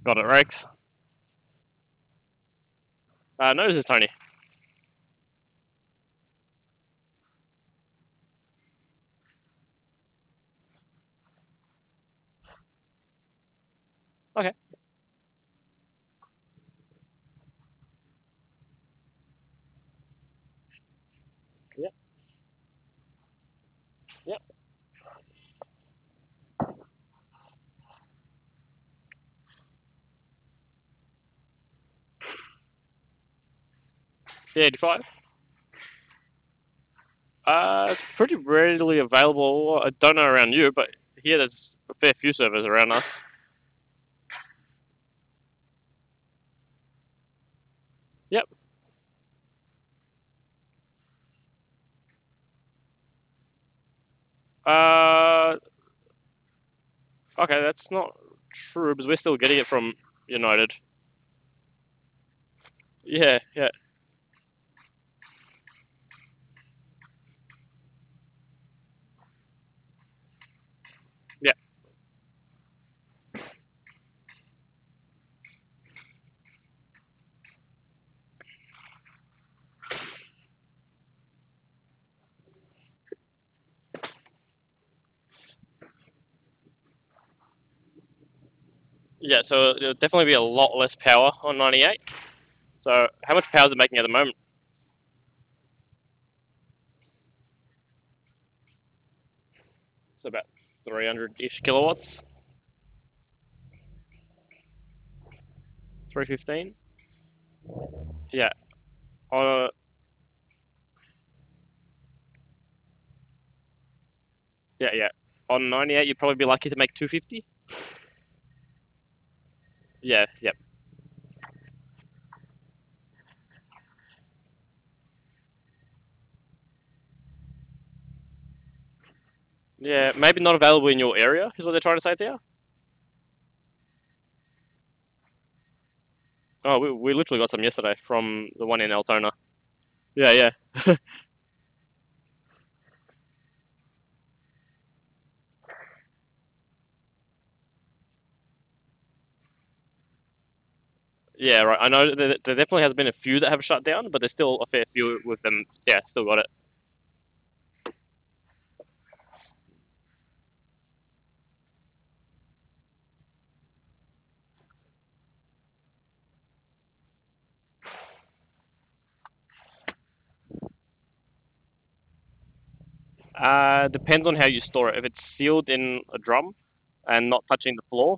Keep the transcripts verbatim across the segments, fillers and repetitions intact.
Got it, Rex. Uh, no, this is Tony. Okay. Yep. Yep. The eighty-five. Uh, it's pretty readily available. I don't know around you, but here there's a fair few servers around us. Yep. Uh, okay, that's not true because we're still getting it from United. Yeah, yeah, yeah, yeah. So it'll definitely be a lot less power on ninety-eight. So how much power is it making at the moment? It's about three hundred-ish kilowatts. three fifteen. Yeah. On yeah, yeah. On ninety-eight, you'd probably be lucky to make two fifty. Yeah, yep. Yeah, maybe not available in your area is what they're trying to say to you. Oh, we, we literally got some yesterday from the one in Altona. Yeah, yeah. Yeah, right. I know there, there definitely has been a few that have shut down, but there's still a fair few with them. Yeah, still got it. Uh, depends on how you store it. If it's sealed in a drum and not touching the floor,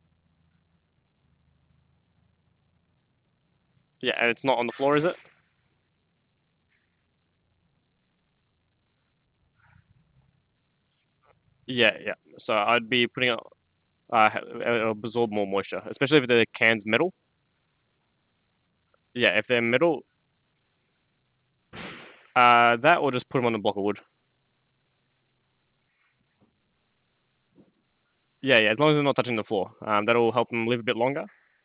yeah, and it's not on the floor, is it? Yeah, yeah. So I'd be putting it. Uh, it'll absorb more moisture, especially if the can's metal. Yeah, if they're metal, uh, that or just put them on a block of wood. Yeah, yeah. As long as they're not touching the floor, um, that'll help them live a bit longer.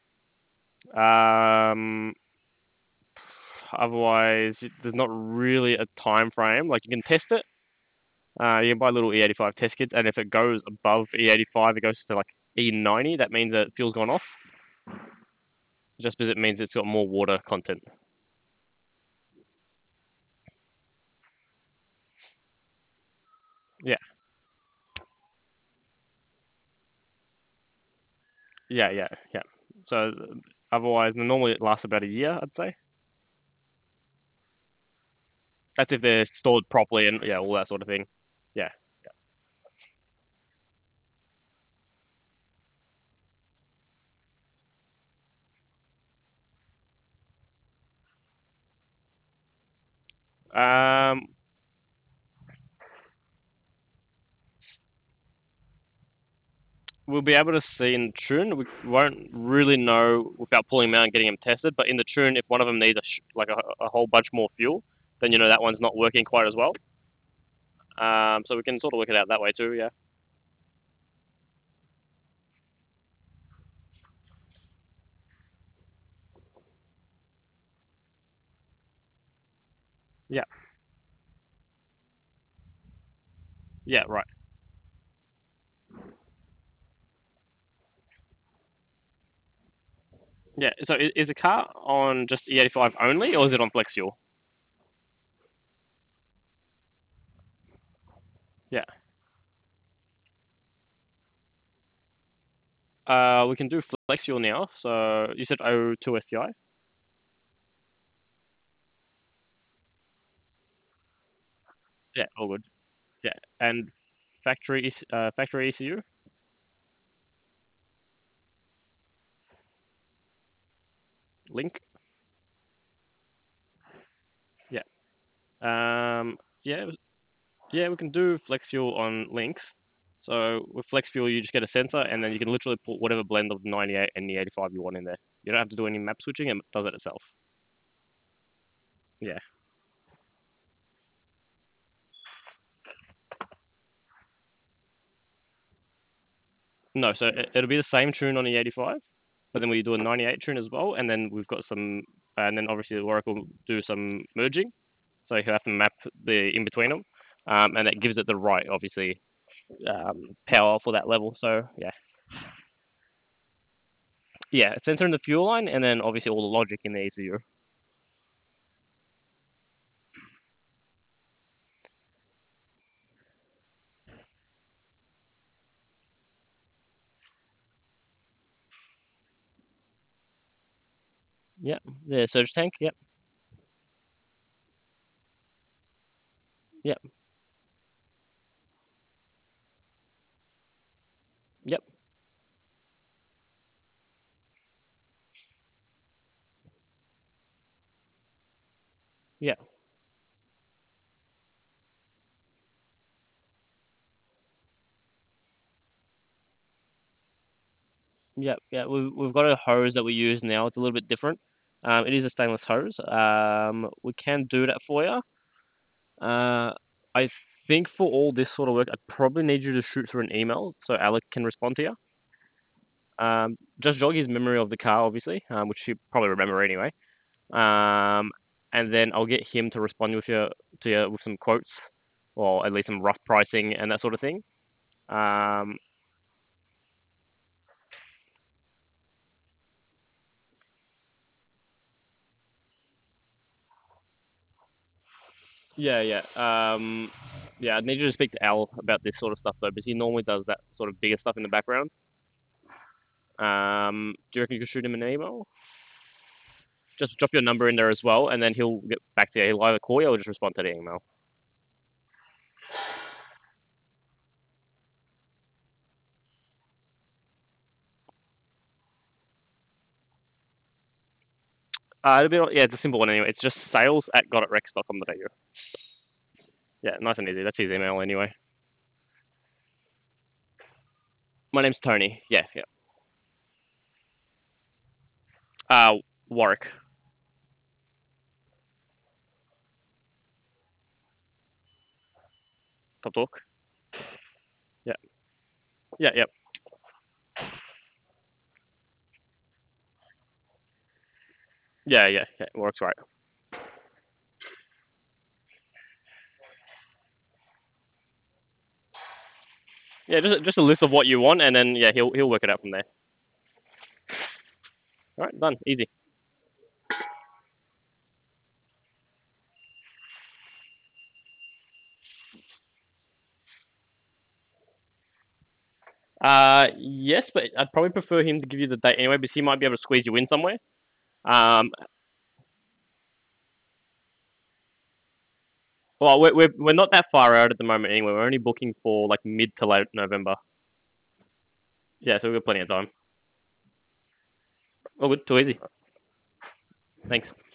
Um, otherwise, there's not really a time frame. Like you can test it. Uh, you can buy little E eighty-five test kits, and if it goes above E eighty-five, it goes to like E ninety. That means that fuel's gone off. Just because it means it's got more water content. Yeah, yeah, yeah, yeah. So otherwise, normally it lasts about a year, I'd say. That's if they're stored properly and yeah, all that sort of thing. Yeah. Um, we'll be able to see in tune. We won't really know without pulling them out and getting them tested. But in the tune, if one of them needs a sh- like a, a whole bunch more fuel, then you know that one's not working quite as well. Um, so we can sort of work it out that way too. Yeah. Yeah. Yeah. Right. Yeah. So is, is the car on just E eighty-five only, or is it on flex fuel? Yeah. Uh, we can do flex fuel now. So you said O two S T I. Yeah, all good. Yeah, and factory E- uh, factory E C U link. Yeah. Um. Yeah. Yeah. We can do flex fuel on links. So with flex fuel, you just get a sensor, and then you can literally put whatever blend of the ninety-eight and the eighty-five you want in there. You don't have to do any map switching; it does it itself. Yeah. No, so it, it'll be the same tune on the eighty-five, but then we do a ninety-eight tune as well, and then we've got some, and then obviously the Oracle will do some merging, so you have to map the in between them, um, and that gives it the right, obviously, um, power for that level. So yeah, yeah, sensor in the fuel line, and then obviously all the logic in the E C U. Yep, the surge tank. Yep, yep, yep, yep, yep, yeah. We've we've got a hose that we use now. It's a little bit different. Um, it is a stainless hose. Um, we can do that for you. Uh, I think for all this sort of work, I'd probably need you to shoot through an email so Alec can respond to you. Um, just jog his memory of the car, obviously, um, which you probably remember anyway. Um, and then I'll get him to respond with you to you with some quotes, or at least some rough pricing and that sort of thing. Um, yeah, yeah, um, yeah. I'd need you to speak to Al about this sort of stuff though, because he normally does that sort of bigger stuff in the background. Um, do you reckon you could shoot him an email? Just drop your number in there as well, and then he'll get back to you. He'll either call you or just respond to the email. Uh, it'll be, yeah, it's a simple one anyway. It's just sales at gotitrex dot com dot a u. Yeah, nice and easy. That's his email anyway. My name's Tony. Yeah, yeah. Uh, Warwick. Top talk. Yeah, yeah, yeah, yeah, yeah, yeah. Works right. Yeah, just just a list of what you want, and then yeah, he'll he'll work it out from there. All right, done. Easy. Uh, yes, but I'd probably prefer him to give you the date anyway, because he might be able to squeeze you in somewhere. Um, well, we're we're we're not that far out at the moment anyway. We're only booking for like mid to late November. Yeah, so we've got plenty of time. All good. Too easy. Thanks.